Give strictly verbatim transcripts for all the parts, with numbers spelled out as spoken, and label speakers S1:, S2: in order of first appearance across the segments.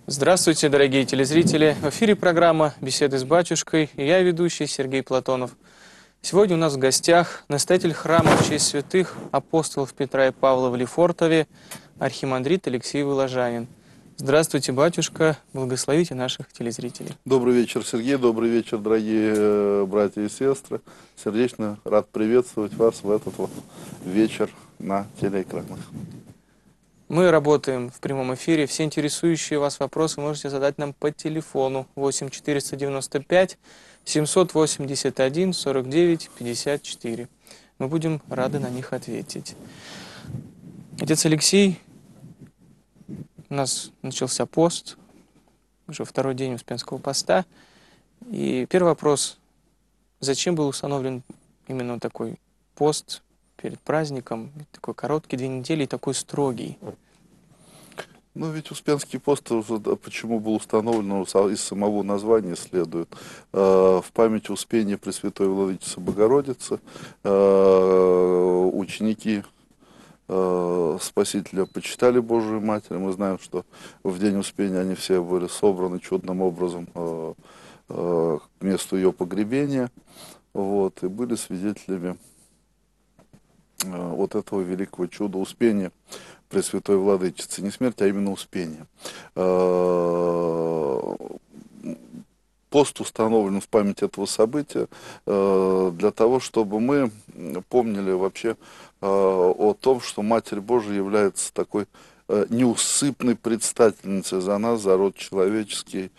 S1: Здравствуйте, дорогие телезрители! В эфире программа «Беседы с батюшкой» и я, ведущий Сергей Платонов. Сегодня у нас в гостях настоятель храма в честь святых апостолов Петра и Павла в Лефортове, архимандрит Алексей Воложанин. Здравствуйте, батюшка, благословите наших телезрителей.
S2: Добрый вечер, Сергей, добрый вечер, дорогие братья и сестры. Сердечно рад приветствовать вас в этот вот вечер на телеэкранах.
S1: Мы работаем в прямом эфире. Все интересующие вас вопросы можете задать нам по телефону восемь четыреста девяносто пять семьсот восемьдесят один сорок девять пятьдесят четыре. Мы будем рады на них ответить. Отец Алексей, у нас начался пост, уже второй день Успенского поста. И первый вопрос: зачем был установлен именно такой пост перед праздником, такой короткий, две недели, и такой строгий?
S2: Ну, ведь Успенский пост, почему был установлен, из самого названия следует. В память Успения Пресвятой Владычицы Богородицы ученики Спасителя почитали Божию Матерь. Мы знаем, что в день Успения они все были собраны чудным образом к месту ее погребения, вот, и были свидетелями вот этого великого чуда Успения Пресвятой Владычицы. Не смерть, а именно Успение. Пост установлен в память этого события для того, чтобы мы помнили вообще о том, что Матерь Божия является такой неусыпной предстательницей за нас, за род человеческий,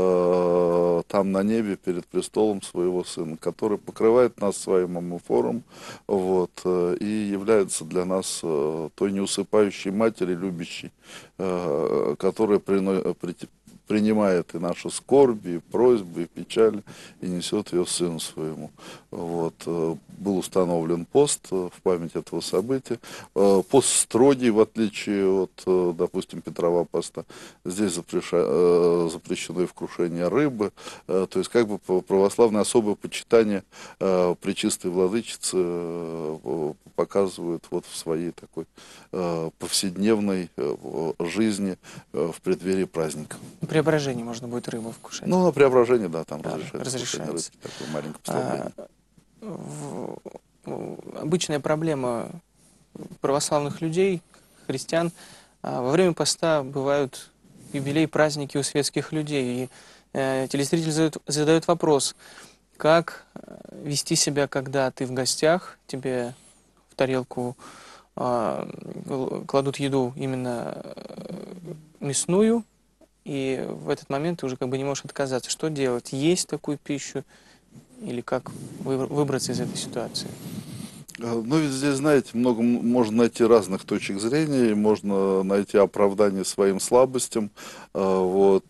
S2: э, там на небе перед престолом своего Сына, который покрывает нас своим амофором, вот, э, и является для нас э, той неусыпающей Матери, любящей, э, которая прино, при, принимает и наши скорби, и просьбы, и печали, и несет ее Сыну Своему. Вот. Был установлен пост в память этого события. Пост строгий, в отличие от, допустим, Петрова поста. Здесь запрещено и вкушение рыбы. То есть, как бы православное особое почитание Пречистой Владычицы показывают вот в своей такой повседневной жизни в преддверии праздника.
S1: Преображение можно будет рыбу вкушать.
S2: Ну, на преображение, да, там
S1: Да,
S2: разрешается.
S1: разрешается.
S2: Рыбки, такое маленькое послабление.
S1: А, в, в, обычная проблема православных людей, христиан, а, во время поста бывают юбилеи, праздники у светских людей. И э, телезритель задает, задает вопрос: как вести себя, когда ты в гостях, тебе в тарелку э, кладут еду именно мясную, и в этот момент ты уже как бы не можешь отказаться. Что делать? Есть такую пищу или как выбраться из этой ситуации?
S2: Ну, ведь здесь, знаете, много можно найти разных точек зрения, можно найти оправдание своим слабостям, вот,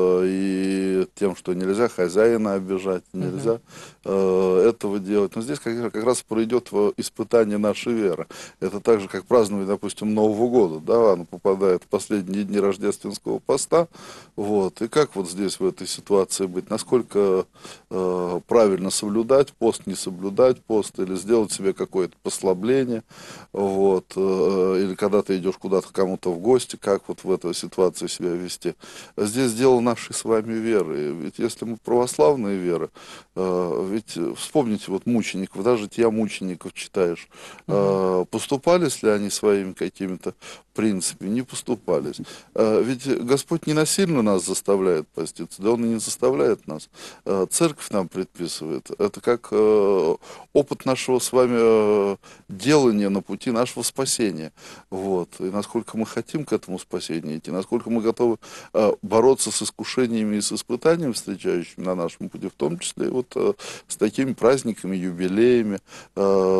S2: и тем, что нельзя хозяина обижать, нельзя uh-huh. этого делать. Но здесь как, как раз пройдет испытание нашей веры. Это так же, как праздновать, допустим, Нового года, да, оно попадает в последние дни рождественского поста, вот, и как вот здесь в этой ситуации быть, насколько э, правильно соблюдать пост, не соблюдать пост, или сделать себе какое-то послабление, вот, э, или когда ты идешь куда-то кому-то в гости, как вот в этой ситуации себя вести. Здесь дело нашей с вами веры. Ведь если мы православные веры, э, ведь вспомните вот мучеников, даже я мучеников читаешь, э, поступались ли они своими какими-то принципами? Не поступались. Э, ведь Господь не насильно нас заставляет поститься, да Он и не заставляет нас. Э, церковь нам предписывает. Это как э, опыт нашего с вами э, делания на пути нашего спасения. Вот. И насколько мы хотим к этому спасению идти, насколько мы готовы э, бороться с искушениями и с испытаниями, встречающими на нашем пути, в том числе и вот э, с такими праздниками, юбилеями. Э,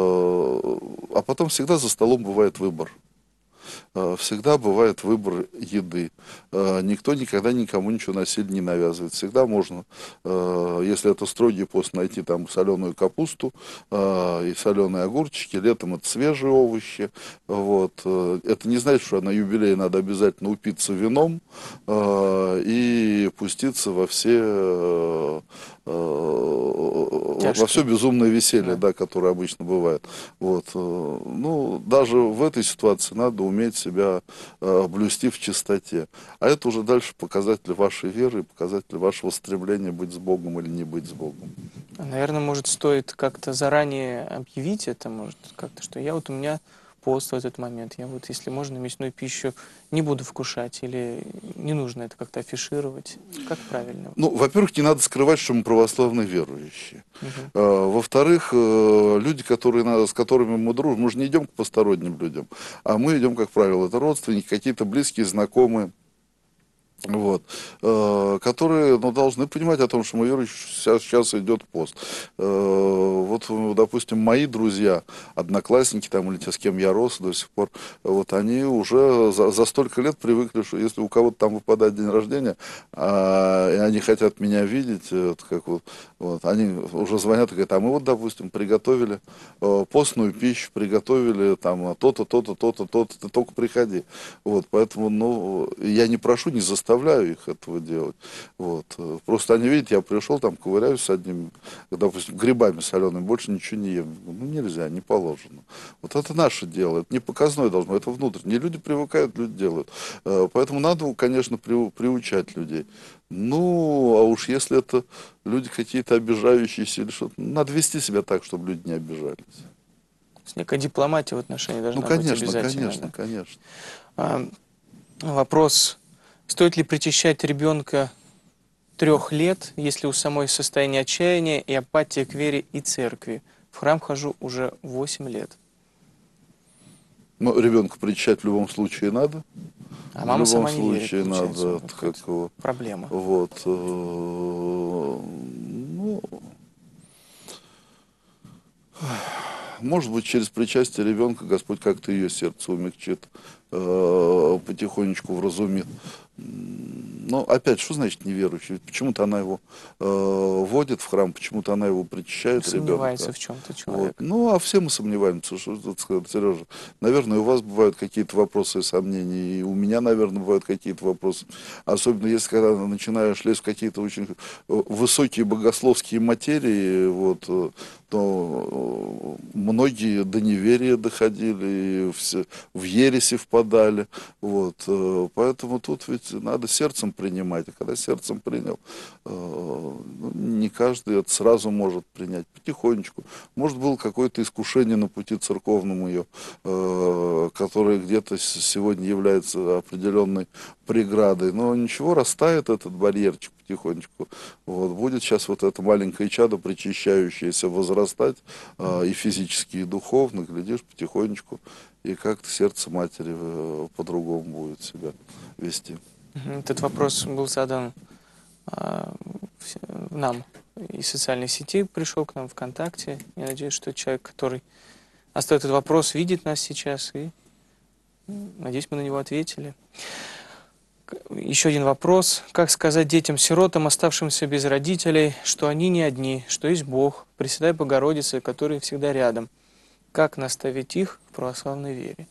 S2: а потом всегда за столом бывает выбор. Всегда бывает выбор еды. Никто никогда никому ничего насильно не навязывает. Всегда можно, если это строгий пост, найти там соленую капусту и соленые огурчики. Летом это свежие овощи. Вот. Это не значит, что на юбилей надо обязательно упиться вином и пуститься во все... Тяжкие. Во все безумное веселье, да. Да, которое обычно бывает. Вот. Ну, даже в этой ситуации надо уметь уметь себя э, блюсти в чистоте. А это уже дальше показатель вашей веры и показатель вашего стремления быть с Богом или не быть с Богом.
S1: Наверное, может, стоит как-то заранее объявить это, может, как-то, что я вот у меня пост в этот момент, я вот, если можно, мясную пищу не буду вкушать, или не нужно это как-то афишировать. Как правильно?
S2: Ну, во-первых, не надо скрывать, что мы православные верующие.
S1: Мгм.
S2: А, Во-вторых, э, люди, которые, на- с которыми мы дружим, мы же не идем к посторонним людям, а мы идем, как правило, это родственники, какие-то близкие, знакомые. Вот, э, которые, ну, должны понимать о том, что мы верующие, сейчас, сейчас идет пост. Э, вот, э, допустим, мои друзья, одноклассники там, или те, с кем я рос до сих пор, вот они уже за, за столько лет привыкли, что если у кого-то там выпадает день рождения, а, и они хотят меня видеть, э, вот, как вот, вот, они уже звонят и говорят, а мы вот, допустим, приготовили э, постную пищу, приготовили там то-то, то-то, то-то, то-то, ты только приходи. Вот, поэтому, ну, я не прошу, не заставляю их этого делать. Вот. Просто они видят, я пришел, там ковыряюсь с одним, допустим, грибами солеными, больше ничего не ем. Ну, нельзя, не положено. Вот это наше дело, это не показное должно, это внутреннее. Люди привыкают, люди делают. Э, Поэтому надо, конечно, при- приучать людей. Ну, а уж если это люди какие-то обижающиеся или что-то, надо вести себя так, чтобы люди не обижались.
S1: То есть некая дипломатия в отношении
S2: Ну,
S1: должна быть
S2: конечно,
S1: обязательно,
S2: конечно,
S1: да?
S2: конечно.
S1: А, вопрос, стоит ли причащать ребенка трех лет, если у самой состояние отчаяния и апатия к вере и церкви? В храм хожу уже восемь лет.
S2: Ну, ребенка причащать в любом случае надо.
S1: А
S2: В
S1: мама
S2: любом
S1: сама не верит,
S2: случае
S1: получается.
S2: надо,
S1: Вот
S2: как
S1: какая-то
S2: его,
S1: проблема.
S2: вот, э, ну, может быть, через причастие ребенка Господь как-то ее сердце умягчит, э, потихонечку вразумит. Но опять, что значит неверующий? Ведь почему-то она его э, водит в храм, почему-то она его причащает,
S1: Сомневается
S2: ребенка.
S1: в чем-то
S2: Вот.
S1: человек.
S2: Ну, а все мы сомневаемся, что тут сказать, Сережа. Наверное, у вас бывают какие-то вопросы и сомнения, и у меня, наверное, бывают какие-то вопросы. Особенно если когда начинаешь лезть в какие-то очень э, высокие богословские материи, вот, э, то э, многие до неверия доходили, и в, в ереси впадали. Вот. э, Поэтому тут ведь надо сердцем принимать. А когда сердцем принял, э, ну, не каждый это сразу может принять. Потихонечку. Может, было какое-то искушение на пути церковному ее, э, которое где-то с- сегодня является определенной преградой. Но ничего, растает этот барьерчик потихонечку. Вот. Будет сейчас вот это маленькое чадо, причащающееся, возрастать э, и физически, и духовно, глядишь, потихонечку, и как-то сердце матери э, по-другому будет себя вести.
S1: Мгм. Этот вопрос был задан а, вс- нам из социальной сети, пришел к нам ВКонтакте. Я надеюсь, что человек, который оставил этот вопрос, видит нас сейчас, и м, надеюсь, мы на него ответили. К- Еще один вопрос. Как сказать детям-сиротам, оставшимся без родителей, что они не одни, что есть Бог, Пресвятая Богородица, который всегда рядом? Как наставить их в православной вере?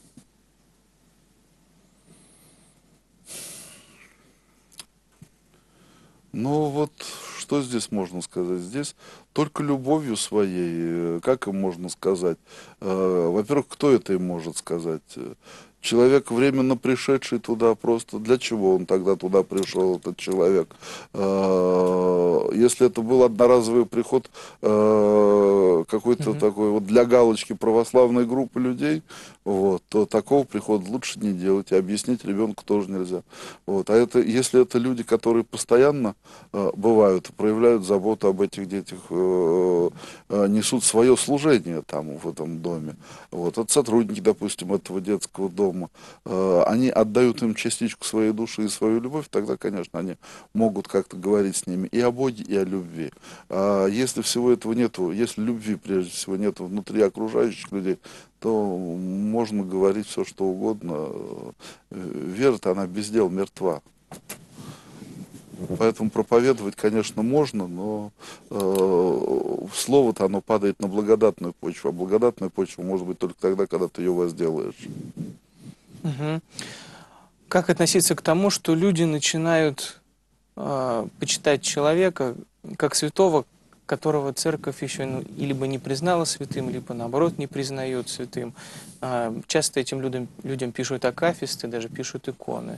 S2: Ну вот, что здесь можно сказать? Здесь только любовью своей, э, как им можно сказать? Э, Во-первых, кто это им может сказать? Э, Человек, временно пришедший туда просто, для чего он тогда туда пришел, этот человек? Э, Если это был одноразовый приход э, какой-то
S1: Мгм.
S2: такой вот для галочки православной группы людей, вот, то такого прихода лучше не делать, и объяснить ребенку тоже нельзя. Вот. А это, если это люди, которые постоянно э, бывают, проявляют заботу об этих детях, э, э, несут свое служение там, в этом доме. Вот. Это сотрудники, допустим, этого детского дома. Э, они отдают им частичку своей души и свою любовь, тогда, конечно, они могут как-то говорить с ними и о Боге, и о любви. А если всего этого нету, если любви, прежде всего, нету внутри окружающих людей, то можно говорить все, что угодно. Э, Вера-то, она без дел мертва. Поэтому проповедовать, конечно, можно, но э, слово-то оно падает на благодатную почву, а благодатная почва может быть только тогда, когда ты ее возделаешь.
S1: Мгм. Как относиться к тому, что люди начинают а, почитать человека как святого, которого церковь еще ну, либо не признала святым, либо наоборот не признает святым. А, часто этим людям, людям пишут акафисты, даже пишут иконы.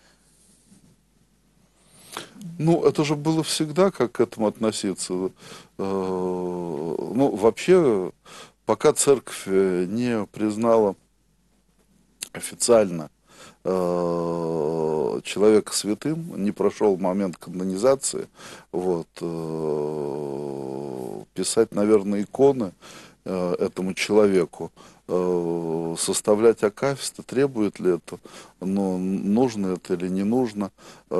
S2: Ну, это же было всегда, как к этому относиться. Э, Ну, вообще, пока церковь э, не признала официально э, человека святым, не прошел момент канонизации, вот, э, писать, наверное, иконы э, этому человеку, э, составлять акафисты, требует ли это, ну, нужно это или не нужно.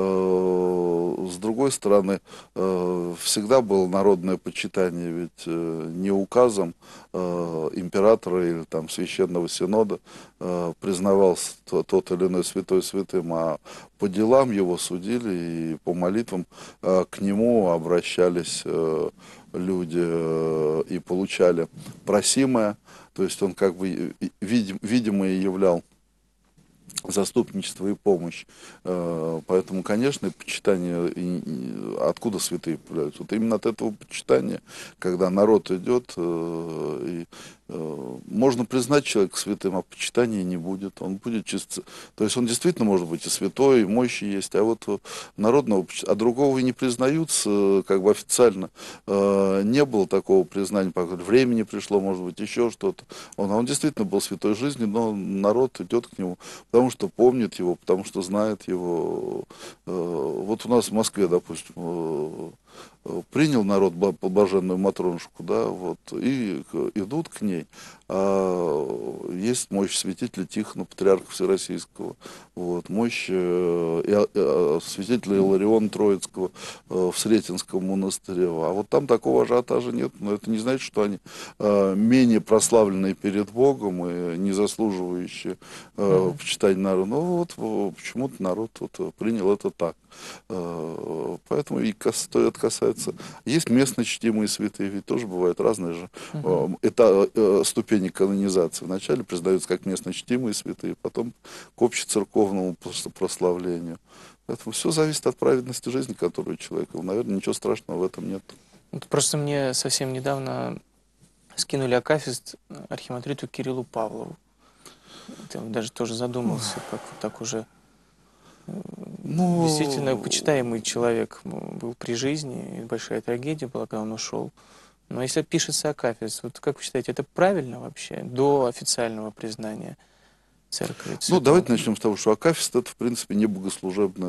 S2: Э, С другой стороны, э, всегда было народное почитание, ведь э, не указом э, императора или там священного синода э, признавался то- тот или иной святой святым, а по делам его судили и по молитвам э, к нему обращались э, люди э, и получали просимое, то есть он как бы и- и видим, видимо и являл заступничество и помощь. Э, Поэтому, конечно, и почитание, и- и откуда святые появляются? Вот именно от этого почитания, когда народ идет, э, и э, можно признать человека святым, а почитания не будет. Он будет чисто. То есть он действительно может быть и святой, и мощи есть, а вот э, народного, поч- а другого и не признаются, э, как бы официально. Э, Не было такого признания, пока времени пришло, может быть, еще что-то. Он, а он действительно был святой жизни, но народ идет к нему, потому что помнит его, потому что знает его. Э, Вот у нас в Москве, допустим, э, э, принял народ бла- блаженную Матронушку, да, вот, и к- идут к ней. А есть мощь святителя Тихона, патриарха Всероссийского, вот, мощь э, и, э, святителя Илариона Троицкого э, в Сретенском монастыре. А вот там такого ажиотажа нет, но это не значит, что они э, менее прославленные перед Богом и не заслуживающие э,
S1: Мгм.
S2: почитания народа. Но вот э, почему-то народ вот, э, принял это так. Э, Поэтому и кас- то это касается. Есть местно чтимые святые, ведь тоже бывают разные же
S1: Мгм.
S2: э, это, э, ступени канонизации. Вначале признаются как местно чтимые святые, потом к общецерковному прос- прославлению. Поэтому все зависит от праведности жизни, которую человек вел. Наверное, ничего страшного в этом нет.
S1: Вот просто мне совсем недавно скинули акафист архимандриту Кириллу Павлову. Это вот даже тоже задумался, как вот так уже действительно
S2: Ну,
S1: почитаемый человек м, был при жизни, и большая трагедия была, когда он ушел. Но если пишется акафист, вот как вы считаете, это правильно вообще до официального признания церкви
S2: ну,
S1: святого?
S2: давайте начнем с того, что акафист это, в принципе, не богослужебное,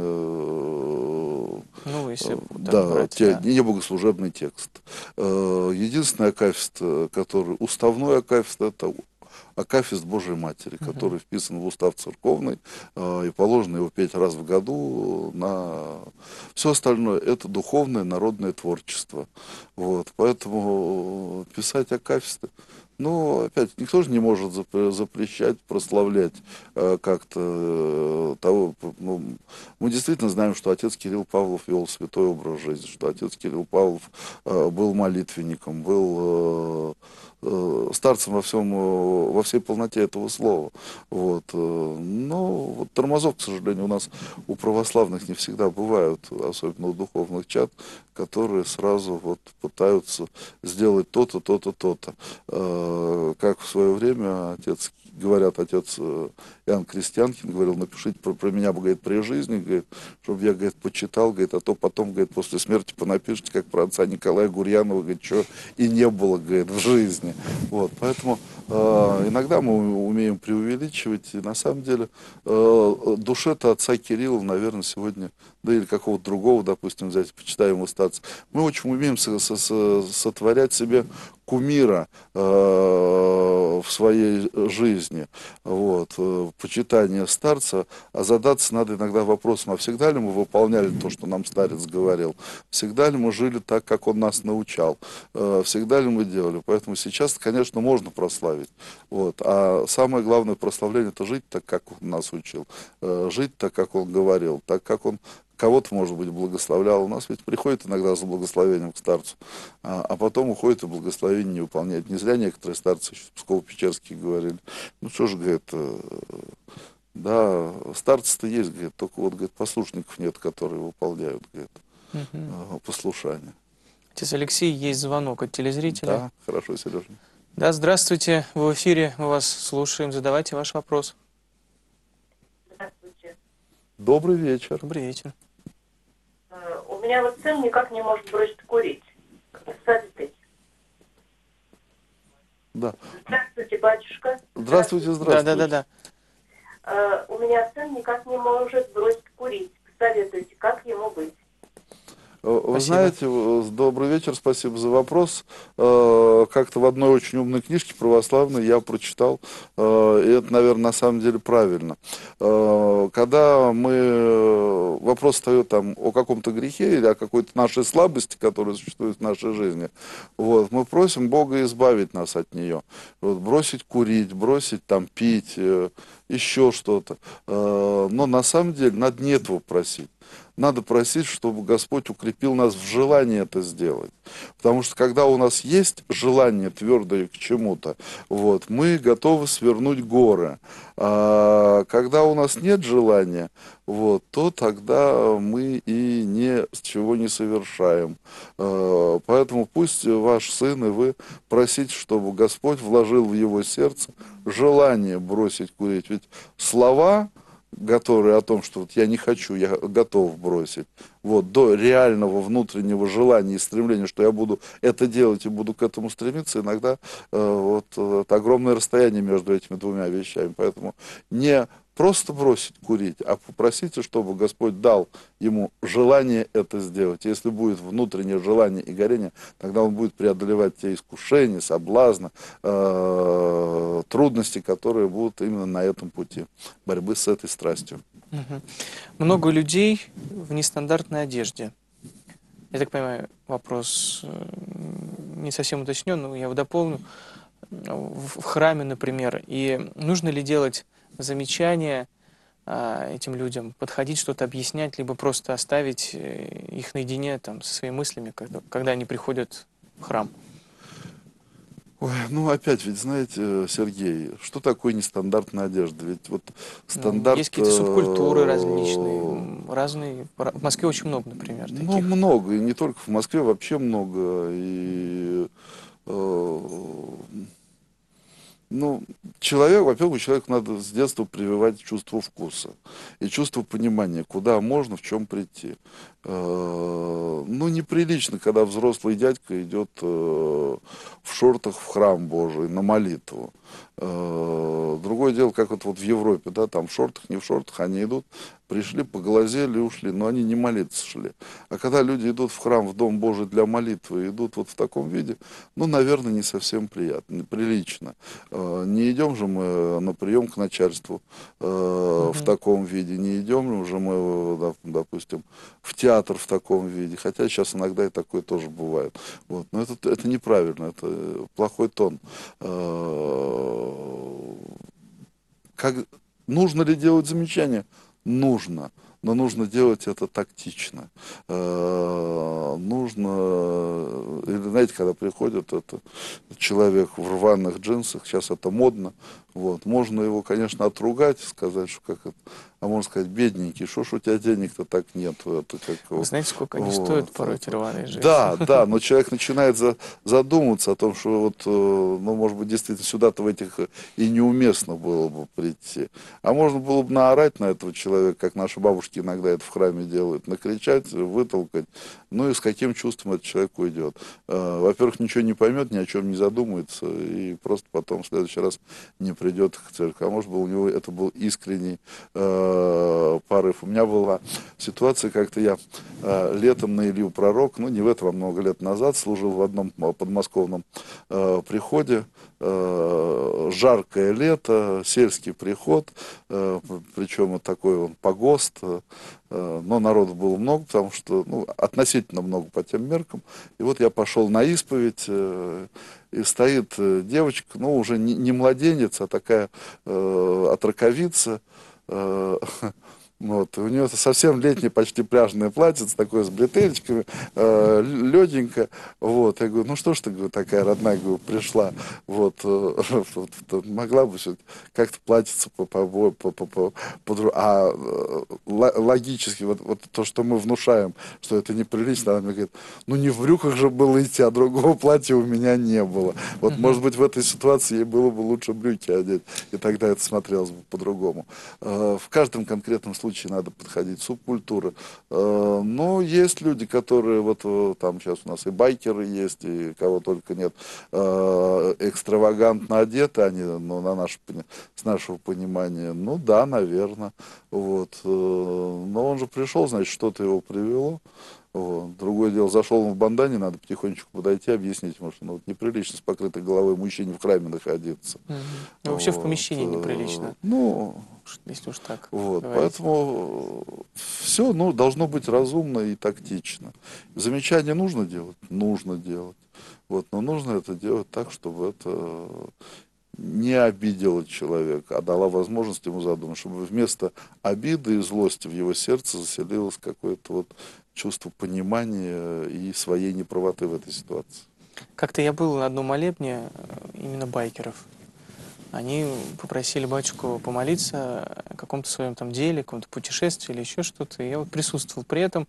S2: э,
S1: Ну, если
S2: э,
S1: так
S2: да,
S1: брать,
S2: те-
S1: да.
S2: не богослужебный текст. Э, Единственный акафист, э, который, уставной акафист, это акафист Божией Матери,
S1: Мгм.
S2: который вписан в устав церковный, э, и положено его петь раз в году. На... Все остальное это духовное народное творчество. Вот, поэтому э, писать акафисты, ну, опять, никто же не может зап- запрещать, прославлять э, как-то э, того. Ну, мы действительно знаем, что отец Кирилл Павлов вел святой образ жизни, что отец Кирилл Павлов э, был молитвенником, был э, э, старцем во всем, э, во всей полноте этого слова. Вот. э, Но вот тормозов, к сожалению, у нас у православных не всегда бывают, особенно у духовных чад, которые сразу вот пытаются сделать то-то, то-то, то-то. Э, Как в свое время отец, говорят, отец э, Иоанн Крестьянкин говорил, напишите про, про меня, говорит, при жизни, говорит, чтобы я, говорит, почитал, говорит, а то потом, говорит, после смерти понапишите, как про отца Николая Гурьянова, говорит, что и не было, говорит, в жизни. Вот, поэтому э, иногда мы умеем преувеличивать, и на самом деле э, душе-то отца Кирилла, наверное, сегодня, да или какого-то другого, допустим, взять, почитаемого статуса, мы очень умеем со- со- со- сотворять себе кумира э, в своей жизни, вот, э, почитание старца, а задаться надо иногда вопросом, а всегда ли мы выполняли то, что нам старец говорил, всегда ли мы жили так, как он нас научал, э, всегда ли мы делали, поэтому сейчас, конечно, можно прославить, вот, а самое главное прославление это жить так, как он нас учил, э, жить так, как он говорил, так, как он кого-то, может быть, благословлял. У нас ведь приходит иногда за благословением к старцу, а, а потом уходит и благословение не выполняет. Не зря некоторые старцы еще Псково-Печерские говорили. Ну что же, говорит, э, да, старцы-то есть, говорит, только вот, говорит, послушников нет, которые выполняют, говорит,
S1: Мгм.
S2: э, послушание.
S1: Отец Алексей, есть звонок от телезрителя.
S2: Да, хорошо, Сережа.
S1: Да, здравствуйте, вы в эфире, мы вас слушаем, задавайте ваш вопрос.
S3: Здравствуйте.
S2: Добрый вечер.
S1: Добрый вечер.
S3: Э, У меня вот сын никак не может бросить курить. Как быть?
S2: Да.
S3: Здравствуйте, батюшка.
S2: Здравствуйте,
S1: Да,
S2: здравствуйте.
S1: да, да, да.
S3: Э, У меня сын никак не может бросить курить. Советуйте, как ему быть?
S2: Вы
S1: Спасибо.
S2: знаете, э, добрый вечер, спасибо за вопрос. Э, Как-то в одной очень умной книжке православной я прочитал, э, и это, наверное, на самом деле правильно. Э, Когда мы, э, вопрос встает там о каком-то грехе или о какой-то нашей слабости, которая существует в нашей жизни, вот, мы просим Бога избавить нас от нее. Вот, бросить курить, бросить там пить, э, еще что-то. Э, Но на самом деле надо не этого просить. Надо просить, чтобы Господь укрепил нас в желании это сделать. Потому что когда у нас есть желание твердое к чему-то, вот, мы готовы свернуть горы. А когда у нас нет желания, вот, то тогда мы и ни с чего не совершаем. А, Поэтому пусть ваш сын и вы просите, чтобы Господь вложил в его сердце желание бросить курить. Ведь слова, которые о том, что вот я не хочу, я готов бросить, вот, до реального внутреннего желания и стремления, что я буду это делать и буду к этому стремиться, иногда э, вот это огромное расстояние между этими двумя вещами. Поэтому не просто бросить курить, а попросите, чтобы Господь дал ему желание это сделать. Если будет внутреннее желание и горение, тогда он будет преодолевать те искушения, соблазны, э, трудности, которые будут именно на этом пути борьбы с этой страстью.
S1: Мгм. Много людей в нестандартной одежде. Я так понимаю, вопрос э, не совсем уточнен, но я его дополню. В в храме, например. И нужно ли делать замечания а, этим людям, подходить, что-то объяснять, либо просто оставить э, их наедине там, со своими мыслями, когда, когда они приходят в храм?
S2: Ой, ну опять ведь, знаете, Сергей, что такое нестандартная одежда? Ведь вот
S1: Ну,
S2: стандарт...
S1: есть какие-то субкультуры различные,
S2: э,
S1: м, разные. Ра- В Москве очень много, например,
S2: Ну,
S1: таких.
S2: много, и не только в Москве, вообще много. И, э, ну, человек, во-первых, человеку надо с детства прививать чувство вкуса и чувство понимания, куда можно, в чем прийти. Э, Ну, неприлично, когда взрослый дядька идет э, в шортах в храм Божий на молитву. Э, Другое дело, как вот, вот в Европе, да, там в шортах, не в шортах, они идут, пришли, поглазели, ушли, но они не молиться шли. А когда люди идут в храм, в Дом Божий для молитвы, идут вот в таком виде, ну, наверное, не совсем приятно, неприлично. Э, Не идем же мы на прием к начальству э, в
S1: Мгм.
S2: таком виде, не идем же мы, э, доп- допустим, в театр в таком виде, хотя сейчас иногда и такое тоже бывает. Вот. Но это, это неправильно, это плохой тон. Э, Как, нужно ли делать замечания? Нужно. Но нужно делать это тактично. Э, Нужно, э, или знаете, когда приходит это человек в рваных джинсах, сейчас это модно, вот, можно его, конечно, отругать, сказать, что как это, а можно сказать, бедненький, что ж у тебя денег-то так нет, это как
S1: Вы
S2: его,
S1: знаете, сколько они
S2: вот,
S1: стоят порой, эти
S2: это.
S1: рваные джинсы?
S2: Да, да, но человек начинает за- задумываться о том, что вот, э, ну, может быть, действительно сюда-то в этих и неуместно было бы прийти. А можно было бы наорать на этого человека, как наши бабушки иногда это в храме делают, накричать, вытолкать, ну и с каким чувством этот человек уйдет. Э, Во-первых, ничего не поймет, ни о чем не задумается, и просто потом в следующий раз не придет к церкви. А может быть, у него это был искренний э, порыв. У меня была ситуация, как-то я э, летом на Илью Пророк, ну не в этом, а много лет назад, служил в одном э, подмосковном э, приходе. Э, жаркое лето, сельский приход, э, причем вот такой он погост, э, но народу было много, потому что, ну, относительно много по тем меркам. И вот я пошел на исповедь, э, и стоит э, девочка, ну, уже не, не младенец, а такая э, отроковица, э, Вот. И у нее совсем летнее, почти пляжное платьице, такое с бретелечками, э, легенько. Вот. Я говорю, ну что ж ты, говорю, такая родная, говорю, пришла. Вот. Э, вот, могла бы как-то платьице по, по, по, по, по, по, а э, логически, вот, вот то, что мы внушаем, что это неприлично, она мне говорит, ну не в брюках же было идти, а другого платья у меня не было. Вот,
S1: Мгм.
S2: может быть, в этой ситуации ей было бы лучше брюки одеть, и тогда это смотрелось бы по-другому. Э, в каждом конкретном случае надо подходить, субкультуры. Э, но есть люди, которые, вот э, там сейчас у нас и байкеры есть, и кого только нет, э, экстравагантно одеты они, ну, на наше, с нашего понимания. Ну да, наверное. Вот. Э, но он же пришел, значит, что-то его привело. Вот. Другое дело, зашел он в бандане, надо потихонечку подойти, объяснить ему, что ну, вот неприлично с покрытой головой мужчине в храме находиться.
S1: Мгм. Ну, вообще в
S2: Вот.
S1: помещении
S2: Э,
S1: неприлично,
S2: Ну,
S1: уж- если уж так
S2: вот,
S1: говорить.
S2: поэтому все, ну, должно быть разумно и тактично. Замечания нужно делать? Нужно делать. Вот, но нужно это делать так, чтобы это не обидело человека, а дала возможность ему задумать, чтобы вместо обиды и злости в его сердце заселилось какое-то вот чувство понимания и своей неправоты в этой ситуации.
S1: Как-то я был на одном молебне э, именно байкеров. Они попросили батюшку помолиться о каком-то своем там деле, каком-то путешествии или еще что-то. И я вот присутствовал при этом.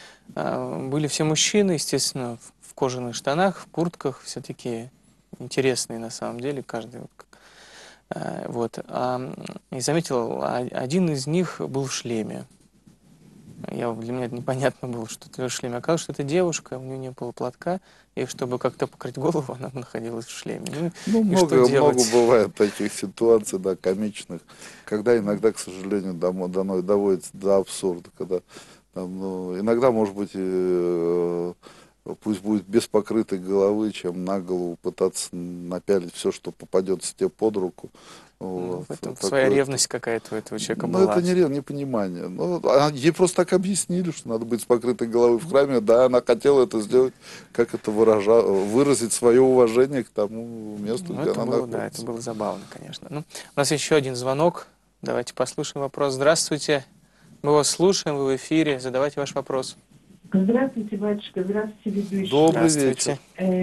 S1: А, Были все мужчины, естественно, в в кожаных штанах, в куртках, все такие интересные на самом деле, каждый вот. как- а, Вот. А, м, И заметил, а- один из них был в шлеме. Я, для меня это непонятно было, что это в шлеме. Оказалось, что это девушка, у нее не было платка, и чтобы как-то покрыть голову, она находилась в шлеме. Ну
S2: Ну,
S1: и что
S2: много, много
S1: делать?
S2: бывает таких ситуаций, да, комичных, когда иногда, к сожалению, домо- доно- доводится до абсурда, когда там, ну, иногда, может быть, и, э, пусть будет без покрытой головы, чем на голову пытаться напялить все, что попадется тебе под руку.
S1: Ну,
S2: Вот.
S1: в этом своя
S2: Такое,
S1: ревность какая-то у этого человека
S2: ну, это
S1: была.
S2: не рев, непонимание. Ну, а ей просто так объяснили, что надо быть с покрытой головой в храме. Да, она хотела это сделать, как это выража... выразить свое уважение к тому месту,
S1: Ну,
S2: где
S1: это
S2: она
S1: было, да, это
S2: находится.
S1: было забавно, конечно. Ну, у нас еще один звонок. Давайте послушаем вопрос. Здравствуйте. Мы вас слушаем, вы в эфире. Задавайте ваш вопрос.
S4: Здравствуйте, батюшка, здравствуйте, ведущий.
S2: Добрый вечер.
S1: Здравствуйте.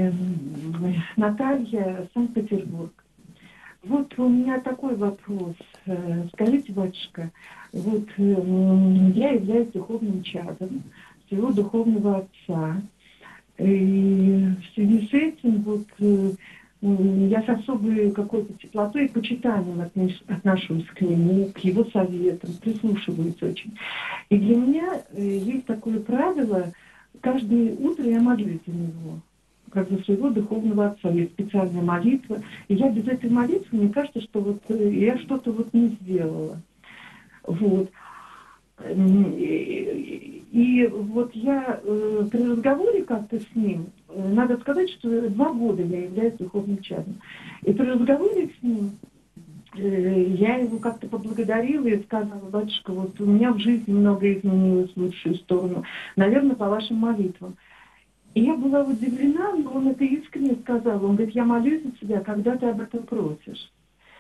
S4: Эм, Наталья, Санкт-Петербург. Вот у меня такой вопрос. Э, Скажите, батюшка, вот эм, я являюсь духовным чадом своего духовного отца. И в связи с этим вот э, м, я с особой какой-то теплотой и почитанием отнес- отношусь к нему, к его советам, прислушиваюсь очень. И для меня э, есть такое правило, каждое утро я молюсь за него, как за своего духовного отца. Есть специальная молитва. И я без этой молитвы, мне кажется, что вот э, я что-то вот не сделала. Вот. М, И, и вот я э, при разговоре как-то с ним, э, надо сказать, что два года я являюсь духовным чадом. И при разговоре с ним э, я его как-то поблагодарила и сказала: батюшка, вот у меня в жизни многое изменилось в лучшую сторону, наверное, по вашим молитвам. И я была удивлена, но он это искренне сказал. Он говорит: я молюсь за тебя, когда ты об этом просишь.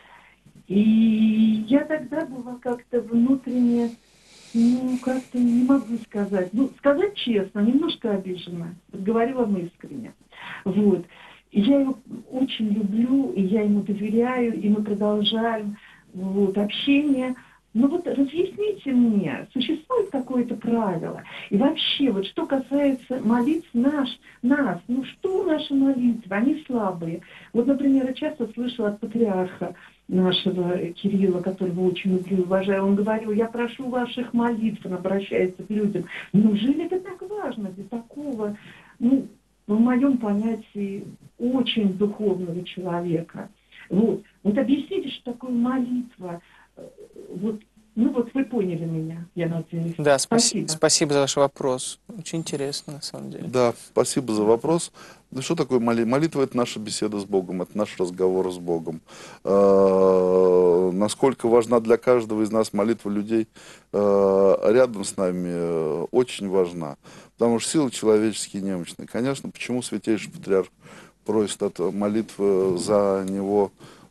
S4: И я тогда была как-то внутренне, ну, как-то не могу сказать. Ну, сказать честно, немножко обижена. Говорила вам искренне. Вот. И я его очень люблю, и я ему доверяю, и мы продолжаем вот, общение. Ну вот разъясните мне, существует какое-то правило? И вообще, вот что касается молитв наш, нас, ну что наши молитвы, они слабые. Вот, например, я часто слышала от патриарха нашего Кирилла, которого очень люблю и уважаю, он говорил: я прошу ваших молитв, он обращается к людям. Неужели это так важно для такого, ну, в моем понятии, очень духовного человека? Вот, вот объясните, что такое молитва. Вот, ну вот вы поняли меня, я надеюсь.
S1: Да, спаси-
S4: Спасибо.
S1: спасибо за ваш вопрос. Очень интересно, на самом деле.
S2: Да, спасибо за вопрос. Ну, что такое молитва? Молитва – это наша беседа с Богом, это наш разговор с Богом. Э, Насколько важна для каждого из нас молитва людей э, рядом с нами, э, очень важна. Потому что силы человеческие немощны. Конечно, почему Святейший Патриарх просит от молитвы за него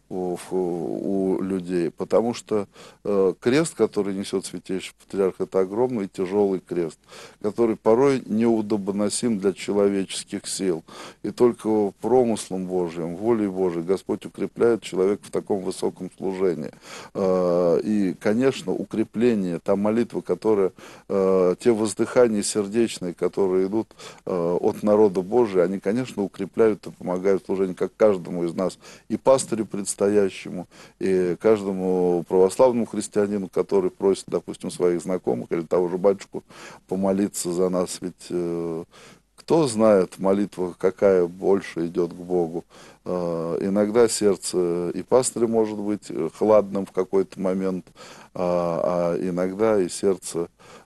S2: у, у людей, потому что э, крест, который несет Святейший Патриарх, это огромный тяжелый крест, который порой неудобоносим для человеческих сил. И только промыслом Божьим, волей Божией Господь укрепляет человека в таком высоком служении. Э, и, конечно, укрепление, та молитва, которая, э, те воздыхания сердечные, которые идут э, от народа Божия, они, конечно, укрепляют и помогают служению, как каждому из нас, и пастырю предстоящему, и каждому православному христианину, который просит, допустим, своих знакомых или того же батюшку помолиться за нас. Ведь э, кто знает, молитва какая больше идет к Богу. Э, иногда сердце и пастыря может быть хладным в какой-то момент, а, а иногда и сердце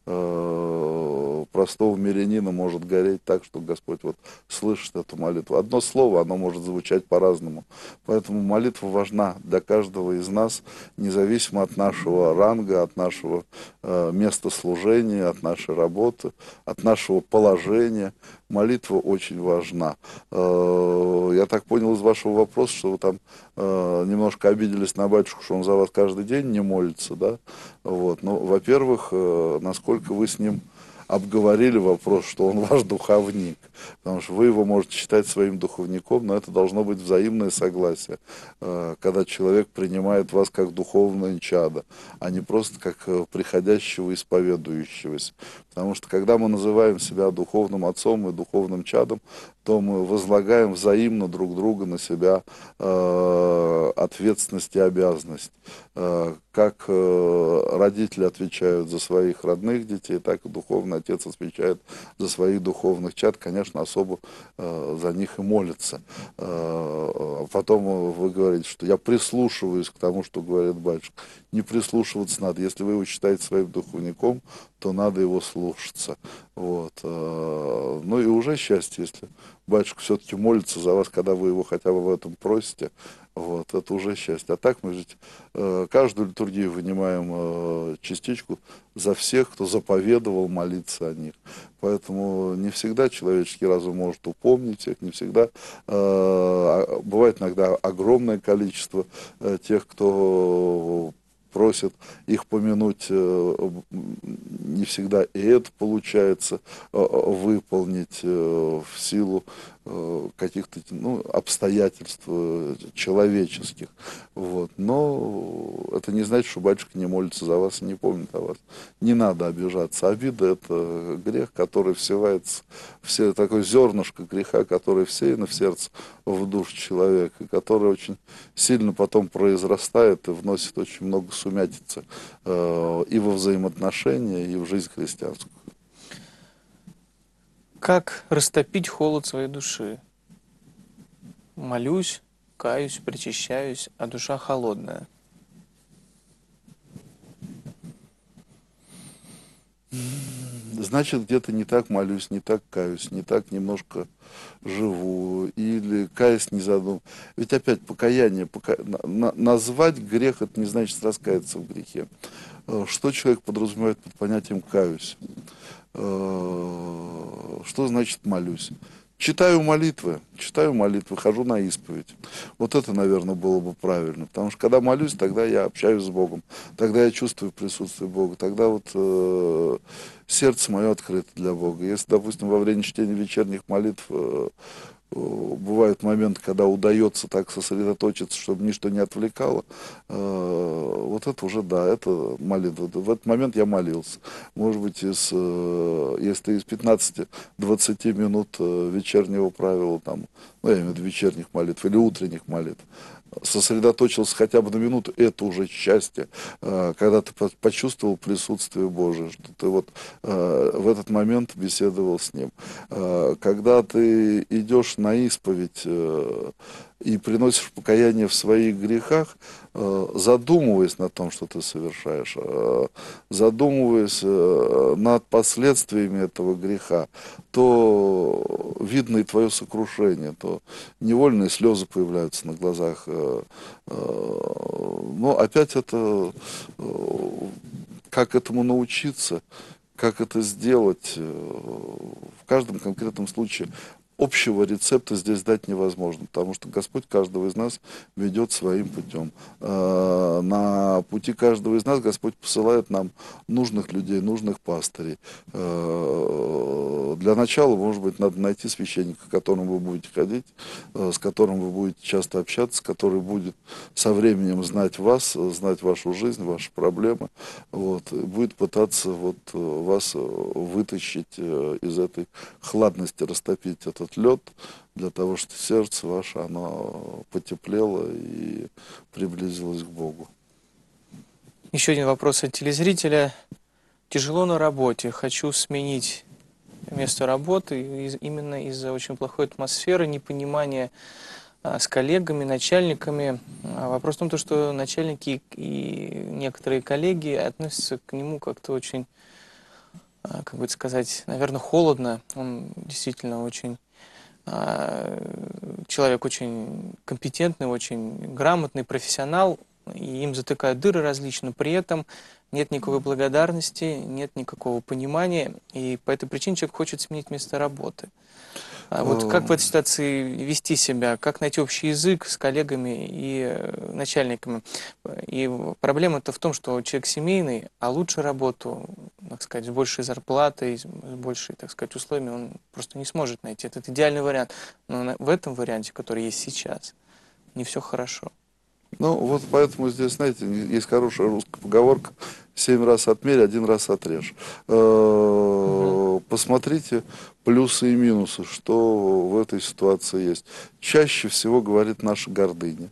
S2: э, простого мирянина может гореть так, что Господь вот слышит эту молитву. Одно слово, оно может звучать по-разному. Поэтому молитва важна для каждого из нас, независимо от нашего ранга, от нашего э, места служения, от нашей работы, от нашего положения. Молитва очень важна. Э, я так понял из вашего вопроса, что вы там э, немножко обиделись на батюшку, что он за вас каждый день не молится, да? Вот. Ну, во-первых, э, насколько вы с ним обговорили вопрос, что он ваш духовник, потому что вы его можете считать своим духовником, но это должно быть взаимное согласие, э, когда человек принимает вас как духовное чадо, а не просто как э, приходящего исповедующегося. Потому что когда мы называем себя духовным отцом и духовным чадом, то мы возлагаем взаимно друг друга на себя э, ответственность и обязанность. Э, как э, родители отвечают за своих родных детей, так и духовный отец отвечает за своих духовных чад, конечно, особо э, за них и молится. Э, потом вы говорите, что я прислушиваюсь к тому, что говорит батюшка. Не прислушиваться надо. Если вы его считаете своим духовником, то надо его слушаться. Вот. Ну и уже счастье, если батюшка все-таки молится за вас, когда вы его хотя бы в этом просите. Вот, это уже счастье. А так мы ведь э, каждую литургию вынимаем э, частичку за всех, кто заповедовал молиться о них. Поэтому не всегда человеческий разум может упомнить их, не всегда. Э, бывает иногда огромное количество э, тех, кто просит их помянуть, не всегда и это получается выполнить в силу каких-то ну, обстоятельств человеческих. Вот. Но это не значит, что батюшка не молится за вас и не помнит о вас. Не надо обижаться. Обида – это грех, который всевается, все, такое зернышко греха, которое всеяно в сердце, в душу человека, и которое очень сильно потом произрастает и вносит очень много сумятицы э, и во взаимоотношения, и в жизнь христианскую.
S1: Как растопить холод своей души? Молюсь, каюсь, причащаюсь, а душа холодная.
S2: Значит, где-то не так молюсь, не так каюсь, не так немножко живу, или каюсь не задум. Ведь опять покаяние, пока... на... назвать грех, это не значит раскаяться в грехе. Что человек подразумевает под понятием каюсь? Что значит молюсь? Читаю молитвы, читаю молитвы, хожу на исповедь. Вот это, наверное, было бы правильно. Потому что когда молюсь, тогда я общаюсь с Богом, тогда я чувствую присутствие Бога, тогда вот э, сердце мое открыто для Бога. Если, допустим, во время чтения вечерних молитв э, бывают моменты, когда удается так сосредоточиться, чтобы ничто не отвлекало, э, вот это уже, да, это молитва. В этот момент я молился. Может быть, из, э, если из пятнадцати-двадцати минут вечернего правила, там, ну, я имею в виду вечерних молитв или утренних молитв, сосредоточился хотя бы на минуту, это уже счастье, когда ты почувствовал присутствие Божие, что ты вот в этот момент беседовал с Ним. Когда ты идешь на исповедь и приносишь покаяние в своих грехах, задумываясь над том, что ты совершаешь, задумываясь над последствиями этого греха, то видно и твое сокрушение, то невольные слезы появляются на глазах. Но опять это, как этому научиться, как это сделать, в каждом конкретном случае общего рецепта здесь дать невозможно, потому что Господь каждого из нас ведет своим путем. Э, На пути каждого из нас Господь посылает нам нужных людей, нужных пастырей. Э, Для начала, может быть, надо найти священника, к которому вы будете ходить, э, с которым вы будете часто общаться, который будет со временем знать вас, знать вашу жизнь, ваши проблемы, вот, и будет пытаться вот, вас вытащить из этой хладности, растопить этот лед, для того, чтобы сердце ваше, оно потеплело и приблизилось к Богу.
S1: Еще один вопрос от телезрителя. Тяжело на работе, хочу сменить место работы из- именно из-за очень плохой атмосферы, непонимания а, с коллегами, начальниками. А вопрос в том, то, что начальники и некоторые коллеги относятся к нему как-то очень, а, как бы это сказать, наверное, холодно. Он действительно очень а, человек очень компетентный, очень грамотный, профессионал, и им затыкают дыры различно, при этом нет никакой благодарности, нет никакого понимания, и по этой причине человек хочет сменить место работы. А вот как в этой ситуации вести себя, как найти общий язык с коллегами и э, начальниками? И проблема-то в том, что человек семейный, а лучше работу, так сказать, с большей зарплатой, с большей, так сказать, условиями он просто не сможет найти. Это идеальный вариант. Но на- в этом варианте, который есть сейчас, не все хорошо.
S2: Ну, вот поэтому здесь, знаете, есть хорошая русская поговорка: семь раз отмерь, один раз отрежь. Э, Посмотрите плюсы и минусы, что в этой ситуации есть. Чаще всего говорит наша гордыня.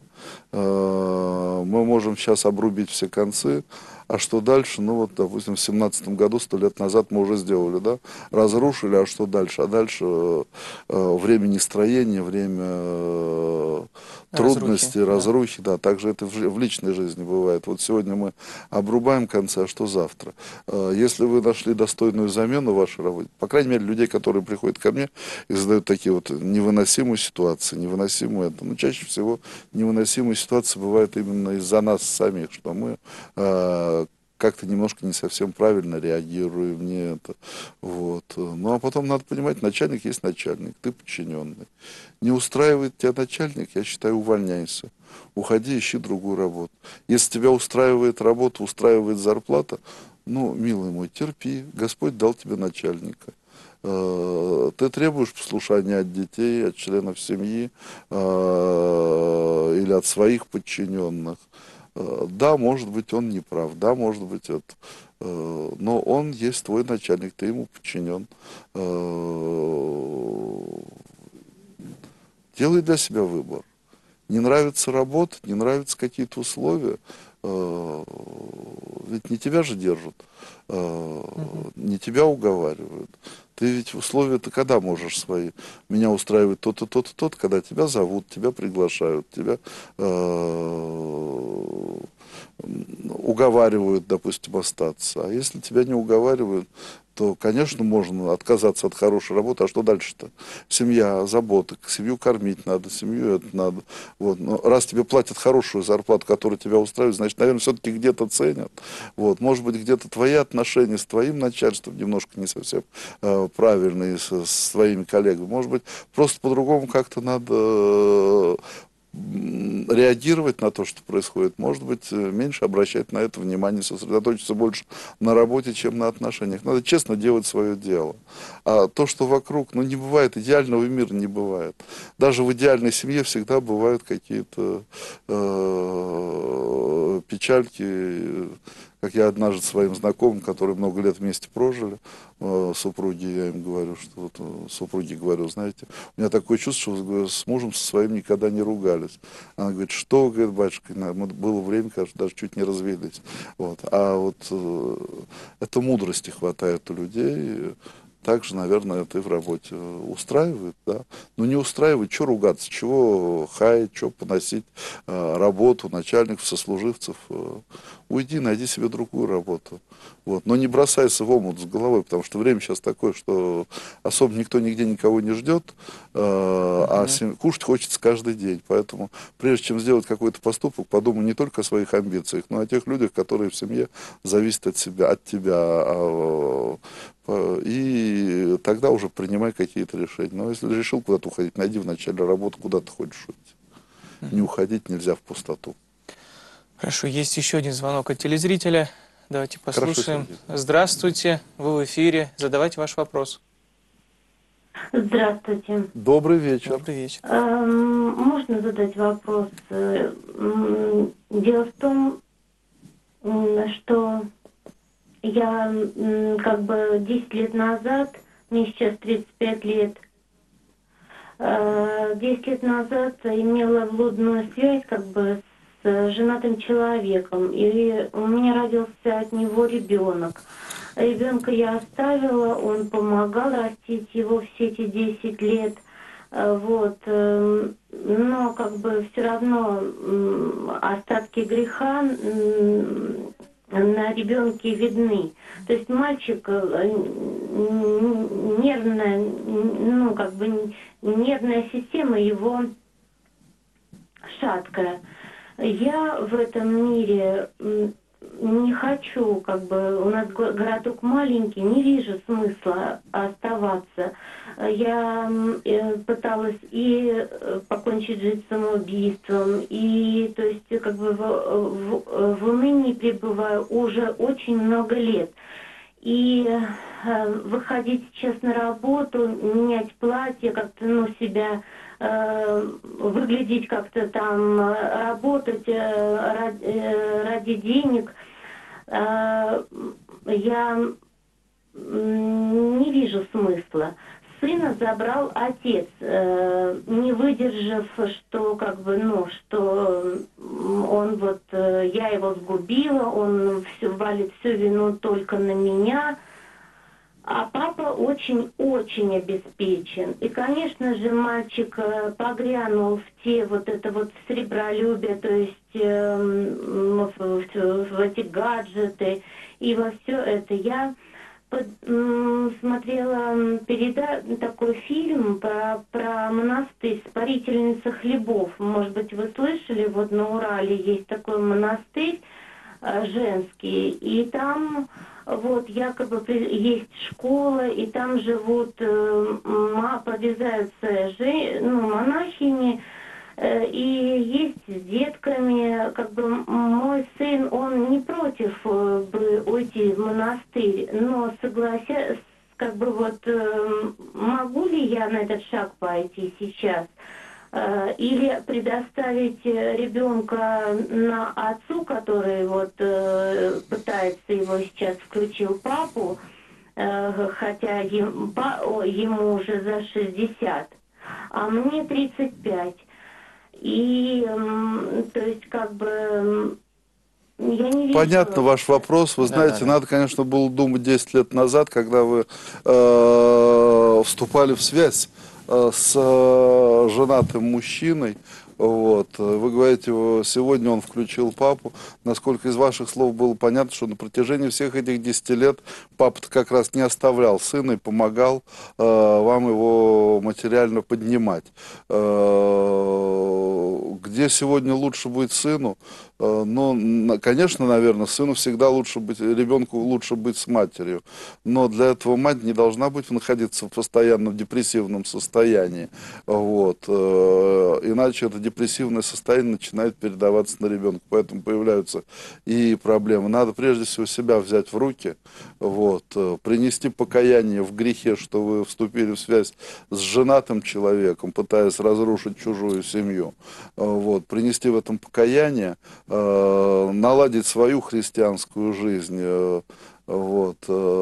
S2: Э, Мы можем сейчас обрубить все концы, а что дальше? Ну вот, допустим, в семнадцатом году, сто лет назад мы уже сделали, да? Разрушили, а что дальше? А дальше э, э, время нестроения, время э, трудностей,
S1: Разрухи, да.
S2: разрухи, да, также это в, жи- в личной жизни бывает. Вот сегодня мы обрубаем концы, а что завтра? Э, Если вы нашли достойную замену в вашей работе, по крайней мере, людей, которые приходят ко мне и задают такие вот невыносимые ситуации, невыносимые это, но чаще всего невыносимые ситуации бывают именно из-за нас самих, что мы э, как-то немножко не совсем правильно реагируем, не это, вот. Ну, а потом надо понимать, начальник есть начальник, ты подчиненный. Не устраивает тебя начальник, я считаю, увольняйся. Уходи, ищи другую работу. Если тебя устраивает работа, устраивает зарплата, ну, милый мой, терпи, Господь дал тебе начальника. Э, Ты требуешь послушания от детей, от членов семьи э, или от своих подчиненных. Э, Да, может быть, он не прав, да, может быть, это, э, но он есть твой начальник, ты ему подчинен. Э, Делай для себя выбор. Не нравится работа, не нравятся какие-то условия, э, ведь не тебя же держат, э, не тебя уговаривают. Ты ведь условия-то когда можешь свои? Меня устраивает то-то, то-то, то-то, когда тебя зовут, тебя приглашают, тебя э, уговаривают, допустим, остаться. А если тебя не уговаривают, то, конечно, можно отказаться от хорошей работы. А что дальше-то? Семья, забота, семью кормить надо, семью это надо. Вот. Но раз тебе платят хорошую зарплату, которая тебя устраивает, значит, наверное, все-таки где-то ценят. Вот. Может быть, где-то твои отношения с твоим начальством немножко не совсем э, правильные с, с твоими коллегами. Может быть, просто по-другому как-то надо э, м, реагировать на то, что происходит. Может быть, э, меньше обращать на это внимание, сосредоточиться больше на работе, чем на отношениях. Надо честно делать свое дело. А то, что вокруг, ну, не бывает, идеального мира не бывает. Даже в идеальной семье всегда бывают какие-то э, печальки. Как я однажды своим знакомым, которые много лет вместе прожили, э, супруги, я им говорю, что вот э, супруги, говорю, знаете, у меня такое чувство, что говорю, с мужем со своим никогда не ругались. Она говорит, что, говорит, батюшка, на- мы- было время, конечно, даже чуть не развелись. Вот. А вот э, это мудрости хватает у людей. Также, наверное, это и в работе устраивает, да. Но не устраивает, что ругаться, чего хаять, что поносить э, работу начальников, сослуживцев. Э, уйди, найди себе другую работу. Вот. Но не бросайся в омут с головой, потому что время сейчас такое, что особо никто нигде никого не ждет, э, а сем- кушать хочется каждый день. Поэтому прежде чем сделать какой-то поступок, подумай не только о своих амбициях, но и о тех людях, которые в семье зависят от себя, от тебя. А, по- и тогда уже принимай какие-то решения. Но если решил куда-то уходить, найди вначале работу, куда ты хочешь уйти. Не уходить нельзя в пустоту.
S1: Хорошо, есть еще один звонок от телезрителя. Давайте послушаем.
S2: Хорошо,
S1: Здравствуйте, вы в эфире. Задавайте ваш вопрос.
S5: Здравствуйте.
S2: Добрый вечер.
S1: Добрый вечер.
S5: Эм, Можно задать вопрос? Э, м, Дело в том, м, что я м, как бы десять лет назад, мне сейчас тридцать пять лет, э, десять лет назад имела блудную связь как бы с женатым человеком, и у меня родился от него ребенок. Ребенка я оставила, он помогал растить его все эти десять лет. Э, Вот. эм, Но как бы все равно м, остатки греха м, на ребенке видны. То есть мальчик э, н- нервная, н- ну как бы н- нервная система его шаткая. Я в этом мире м, не хочу, как бы, у нас го- городок маленький, не вижу смысла оставаться. Я м, э, пыталась и э, покончить жизнь самоубийством, и, то есть, как бы, в, в, в унынии пребываю уже очень много лет. И э, выходить сейчас на работу, менять платье, как-то, ну, себя, э, выглядеть как-то там, э, работать э, ради, э, ради денег, э, я м, не вижу смысла. Сына забрал отец, э, не выдержав, что как бы, ну, что м, он вот, э, я его сгубила, он все, валит всю вину только на меня. А папа очень-очень обеспечен. И, конечно же, мальчик э, погрянул в те вот это вот сребролюбие, то есть э, в, в- в эти гаджеты и во все это. Я под- м, смотрела переда... такой фильм про, про монастырь «Спарительница хлебов». Может быть, вы слышали, вот на Урале есть такой монастырь э, женский, и там вот якобы при- есть школа, и там живут, э, ма- подвязаются жи- ну, монахини, э, и есть с детками, как бы м- мой сын, он не против э, бы уйти в монастырь, но соглася, как бы вот э, могу ли я на этот шаг пойти сейчас? Э, Или предоставить э, ребенка на отцу, который вот э, пытается его сейчас, включил папу, э, хотя ем- па- о, ему уже за шестьдесят, а мне тридцать пять. И, м, то есть, как бы, м, я не вижу...
S2: Понятно ваш вопрос. Вы
S1: Да,
S2: знаете,
S1: да, да.
S2: надо, конечно, было думать десять лет назад, когда вы э, вступали в связь э, с э, женатым мужчиной. Вот. Вы говорите, э, сегодня он включил папу. Насколько из ваших слов было понятно, что на протяжении всех этих десяти лет папа-то как раз не оставлял сына и помогал э, вам его материально поднимать. Э, где сегодня лучше быть сыну? Э, ну, на- конечно, наверное, сыну всегда лучше быть, ребенку лучше быть с матерью. Но для этого мать не должна быть находиться в постоянном депрессивном состоянии. Вот. Э, Иначе это депрессивное состояние начинает передаваться на ребенка. Поэтому появляются и проблемы. Надо прежде всего себя взять в руки, вот, э, принести покаяние в грехе, что вы вступили в связь с женатым человеком, пытаясь разрушить чужую семью. Э, Вот, принести в этом покаяние, э, наладить свою христианскую жизнь, э, вот,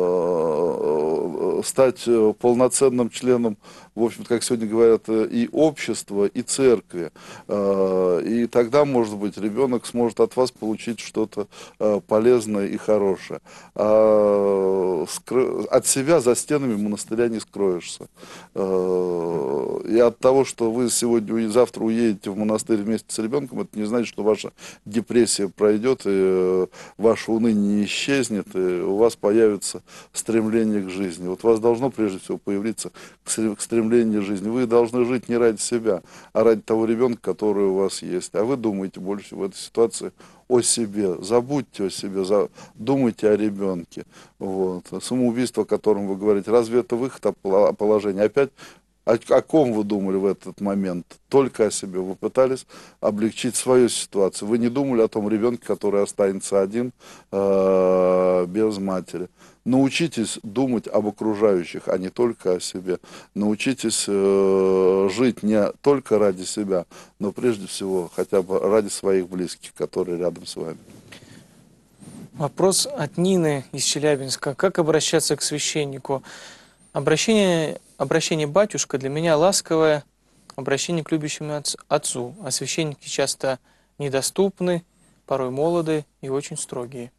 S2: э, стать э, полноценным членом, в общем, как сегодня говорят, э, и общества, и церкви. Э, И тогда, может быть, ребенок сможет от вас получить что-то э, полезное и хорошее. А скры- от себя за стенами монастыря не скроешься. Э, И от того, что вы сегодня и завтра уедете в монастырь вместе с ребенком, это не значит, что ваша депрессия пройдет, и э, ваше уныние не исчезнет, и у вас появится стремление к жизни. Вот у вас должно прежде всего появиться к стре- к стремлению стремление жизни. Вы должны жить не ради себя, а ради того ребенка, который у вас есть. А вы думаете больше в этой ситуации о себе, забудьте о себе, за... думайте о ребенке. Вот. Самоубийство, о котором вы говорите, разве это выход от положения? Опять о, о ком вы думали в этот момент? Только о себе. Вы пытались облегчить свою ситуацию. Вы не думали о том ребенке, который останется один, э, без матери. Научитесь думать об окружающих, а не только о себе. Научитесь э, жить не только ради себя, но прежде всего хотя бы ради своих близких, которые рядом с вами.
S1: Вопрос от Нины из Челябинска. Как обращаться к священнику? Обращение, обращение батюшка для меня ласковое, обращение к любящему отц- отцу. А священники часто недоступны, порой молоды и очень строгие.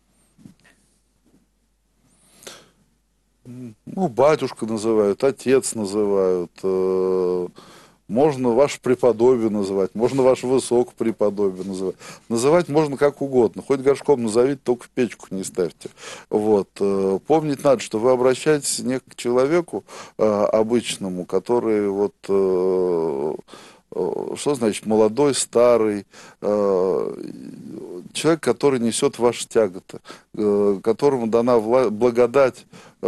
S2: Ну, батюшка называют, отец называют, э, можно ваше преподобие называть, можно ваше высокопреподобие называть. Называть можно как угодно, хоть горшком назовите, только в печку не ставьте. Вот. Э, помнить надо, что вы обращаетесь не к человеку э, обычному, который вот... Э, что значит молодой, старый, человек, который несет ваши тяготы, которому дана благодать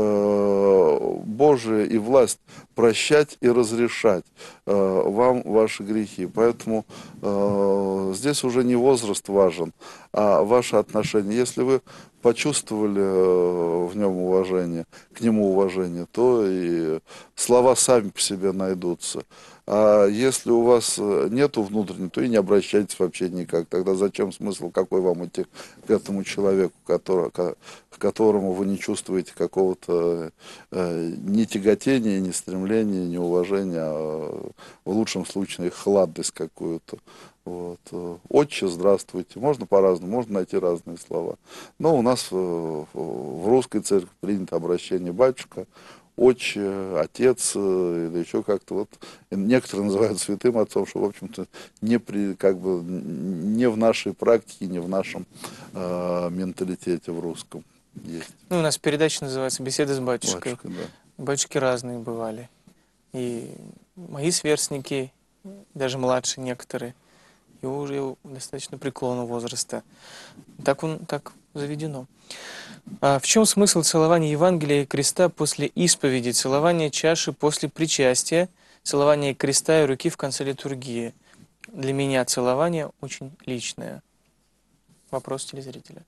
S2: Божия и власть прощать и разрешать вам ваши грехи. Поэтому здесь уже не возраст важен, а ваше отношение. Если вы почувствовали в нем уважение, к нему уважение, то и слова сами по себе найдутся. А если у вас нету внутреннего, то и не обращайтесь вообще никак. Тогда зачем смысл, какой вам идти к этому человеку, который, к которому вы не чувствуете какого-то э, ни тяготения, ни стремления, ни уважения, а в лучшем случае хладность какую-то. Вот. Отче, здравствуйте. Можно по-разному, можно найти разные слова. Но у нас в, в русской церкви принято обращение батюшка, отче, отец, или еще как-то вот. Некоторые называют святым отцом, что, в общем-то, не, при, как бы, не в нашей практике, не в нашем э, менталитете в русском есть.
S1: Ну, у нас передача называется «Беседы с батюшкой».
S2: Батюшка, да.
S1: Батюшки разные бывали. И мои сверстники, даже младшие некоторые, и уже достаточно преклонного возраста. Так, он, так заведено. А в чем смысл целования Евангелия и креста после исповеди, целования чаши после причастия, целования креста и руки в конце литургии? Для меня целование очень личное. Вопрос телезрителя.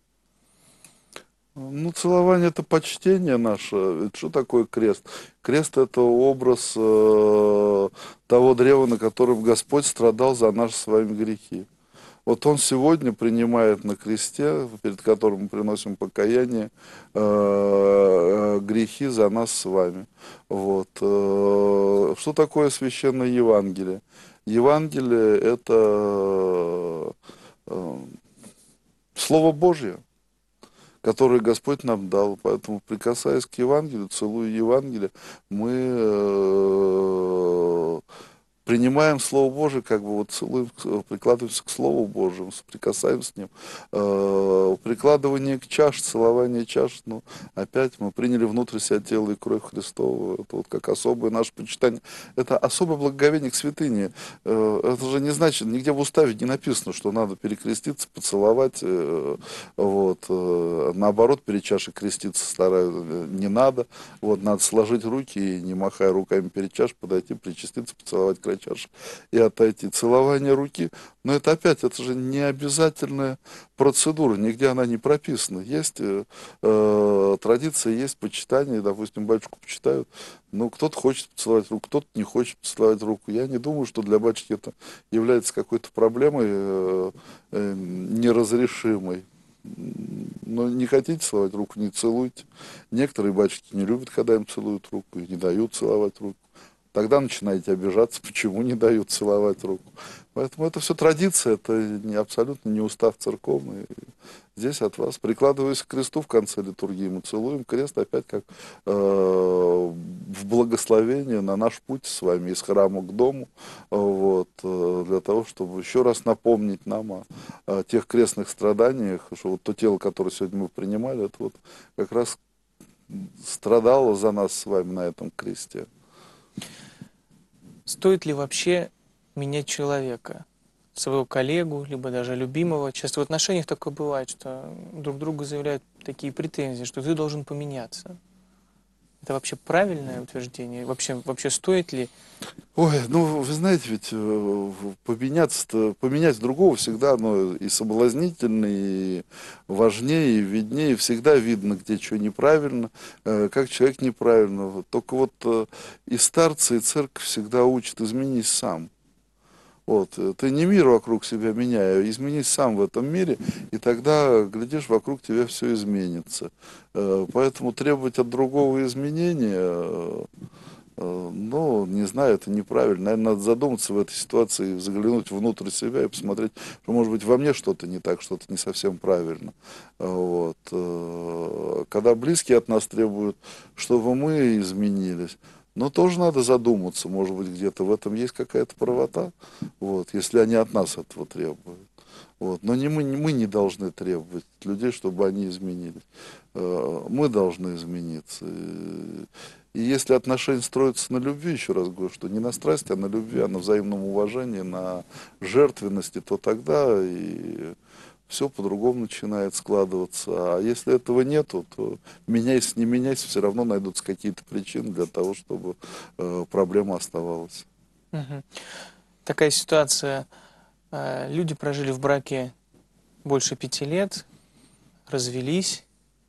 S2: Ну, целование — это почтение наше. Ведь что такое крест? Крест — это образ э, того древа, на котором Господь страдал за наши с вами грехи. Вот Он сегодня принимает на кресте, перед которым мы приносим покаяние, э, грехи за нас с вами. Вот. Э, что такое священное Евангелие? Евангелие — это э, Слово Божье, который Господь нам дал. Поэтому, прикасаясь к Евангелию, целуя Евангелие, мы э, принимаем Слово Божие, как бы вот целуем, прикладываемся к Слову Божьему, прикасаемся с ним. Э, прикладывание к чаше, целование чаш, ну, опять мы приняли внутрь себя тело и кровь Христова. Это вот как особое наше почитание. Это особое благоговение к святыне. Э, это же не значит, нигде в уставе не написано, что надо перекреститься, поцеловать. Э, вот, э, наоборот, перед чашей креститься стараюсь, не надо. Вот, надо сложить руки и, не махая руками перед чашей, подойти, причаститься, поцеловать край чаши и отойти. Целование руки, но это опять, это же не обязательная процедура, нигде она не прописана. Есть э, э, традиция, есть почитание, допустим, батюшку почитают, но кто-то хочет поцеловать руку, кто-то не хочет поцеловать руку. Я не думаю, что для батюшки это является какой-то проблемой э, э, неразрешимой. Но не хотите целовать руку, не целуйте. Некоторые батюшки не любят, когда им целуют руку, и не дают целовать руку. Тогда начинаете обижаться, почему не дают целовать руку. Поэтому это все традиция, это не, абсолютно не устав церковный. Здесь от вас, прикладываясь к кресту в конце литургии, мы целуем крест опять как э, в благословение на наш путь с вами из храма к дому, вот, э, для того, чтобы еще раз напомнить нам о, о тех крестных страданиях, что вот то тело, которое сегодня мы принимали, это вот как раз страдало за нас с вами на этом кресте.
S1: стоит ли вообще менять человека, своего коллегу, либо даже любимого? Часто в отношениях такое бывает, что друг другу заявляют такие претензии, что ты должен поменяться. Это вообще правильное утверждение? Вообще, вообще стоит ли?
S2: Ой, ну вы знаете, ведь э, поменяться, поменять другого всегда оно и соблазнительно, и важнее, и виднее, всегда видно, где что неправильно, э, как человек неправильно. Вот только вот э, и старцы, и церковь всегда учат: изменись сам. Вот, э, ты не мир вокруг себя меняй, а изменись сам в этом мире, и тогда, глядишь, вокруг тебя все изменится. Э, Поэтому требовать от другого изменения, э, э, ну, не знаю, это неправильно. Наверное, надо задуматься в этой ситуации, заглянуть внутрь себя и посмотреть, что, может быть, во мне что-то не так, что-то не совсем правильно. Э, Вот. э, Когда близкие от нас требуют, чтобы мы изменились, но тоже надо задуматься, может быть, где-то в этом есть какая-то правота, вот, если они от нас этого требуют. Вот. Но не мы, не мы не должны требовать от людей, чтобы они изменились. Э, Мы должны измениться. И и если отношения строятся на любви, еще раз говорю, что не на страсти, а на любви, а на взаимном уважении, на жертвенности, то тогда и все по-другому начинает складываться. А если этого нету, то меняйся, не меняйся, все равно найдутся какие-то причины для того, чтобы э, проблема оставалась.
S1: Мгм. Такая ситуация. э, Люди прожили в браке больше пяти лет, развелись,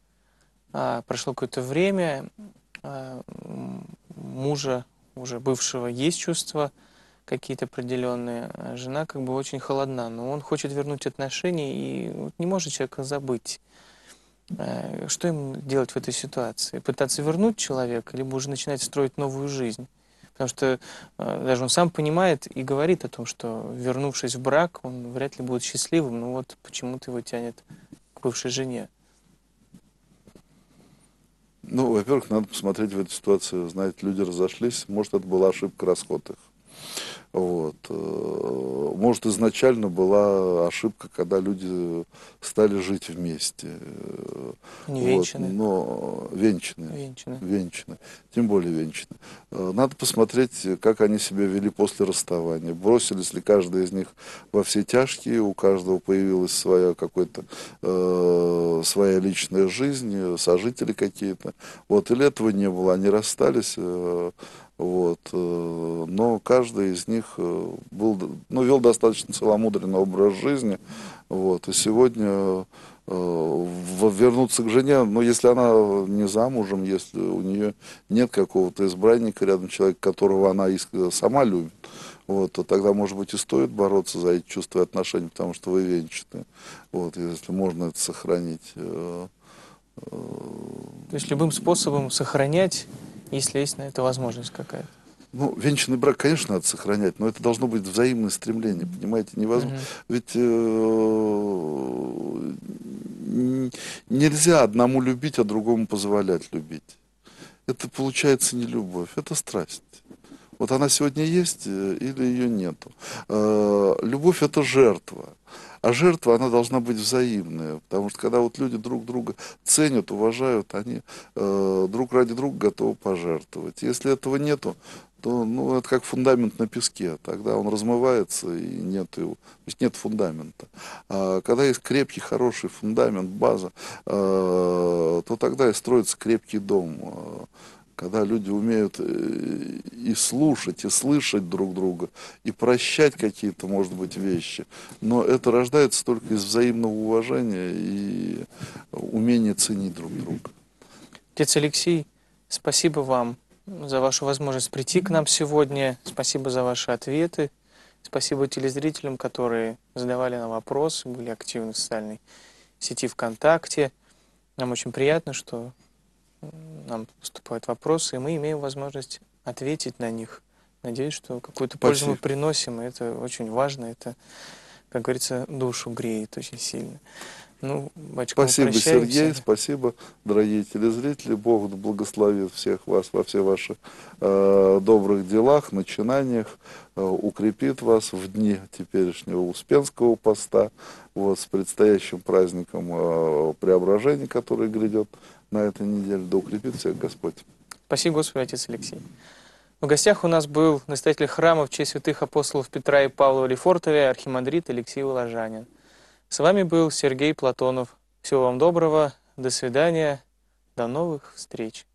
S1: а, прошло какое-то время, а, м, мужа, уже бывшего, есть чувства какие-то определенные, а жена как бы очень холодна, но он хочет вернуть отношения и вот не может человека забыть. Э, Что ему делать в этой ситуации? Пытаться вернуть человека, либо уже начинать строить новую жизнь? Потому что э, даже он сам понимает и говорит о том, что, вернувшись в брак, он вряд ли будет счастливым, но вот почему-то его тянет к бывшей жене.
S2: Ну, во-первых, надо посмотреть в эту ситуацию. Знаете, люди разошлись, может, это была ошибка, расход их. Вот. э, Может, изначально была ошибка, когда люди стали жить вместе. э,
S1: Не
S2: Вот.
S1: венчаны,
S2: Но венчанные.
S1: венчаны.
S2: Венчаны, тем более венчаны. Э, Надо посмотреть, как они себя вели после расставания. Бросились ли каждый из них во все тяжкие, у каждого появилась своя какой-то э, своя личная жизнь, э, сожители какие-то. Вот, или этого не было, они расстались. э, Вот, э, но каждый из них э, был, ну, вел достаточно целомудренный образ жизни. Вот, и сегодня э, в- вернуться к жене, ну, если она не замужем, если у нее нет какого-то избранника рядом, человека, которого она иск- сама любит, вот, то тогда, может быть, и стоит бороться за эти чувства и отношения, потому что вы венчаны. Вот, если можно это сохранить. э,
S1: То есть любым способом сохранять, если есть на это возможность какая-то.
S2: Ну, венчанный брак, конечно, надо сохранять, но это должно быть взаимное стремление, понимаете, невозможно.
S1: Мгм.
S2: Ведь э, н- нельзя одному любить, а другому позволять любить. Это получается не любовь, это страсть. Вот она сегодня есть э, или ее нету. Э, Любовь — это жертва. А жертва, она должна быть взаимная. Потому что когда вот люди друг друга ценят, уважают, они э, друг ради друга готовы пожертвовать. Если этого нету, то, ну, это как фундамент на песке. Тогда он размывается и нет его. То есть нет фундамента. А когда есть крепкий, хороший фундамент, база, э, то тогда и строится крепкий дом. Э, Когда люди умеют э, и слушать, и слышать друг друга, и прощать какие-то, может быть, вещи. Но это рождается только из взаимного уважения и умения ценить друг друга.
S1: Отец Алексей, спасибо вам за вашу возможность прийти к нам сегодня. Спасибо за ваши ответы. Спасибо телезрителям, которые задавали нам вопросы, были активны в социальной сети ВКонтакте. Нам очень приятно, что м, нам поступают вопросы, и мы имеем возможность ответить на них. Надеюсь, что какую-то пользу мы
S2: Спасибо.
S1: приносим, и это очень важно. Это, как говорится, душу греет очень сильно. Ну, батюшка, мы
S2: Спасибо,
S1: прощаемся.
S2: Сергей, спасибо, дорогие телезрители. Бог да благословит всех вас во все ваши э, добрых делах, начинаниях, э, укрепит вас в дни теперешнего Успенского поста, вот, с предстоящим праздником э, Преображения, который грядет на этой неделе. Да укрепит всех Господь.
S1: Спасибо, Господи, Отец Алексей. В гостях у нас был настоятель храма в честь святых апостолов Петра и Павла в Лефортове, архимандрит Алексей Воложанин. С вами был Сергей Платонов. Всего вам доброго, до свидания, до новых встреч.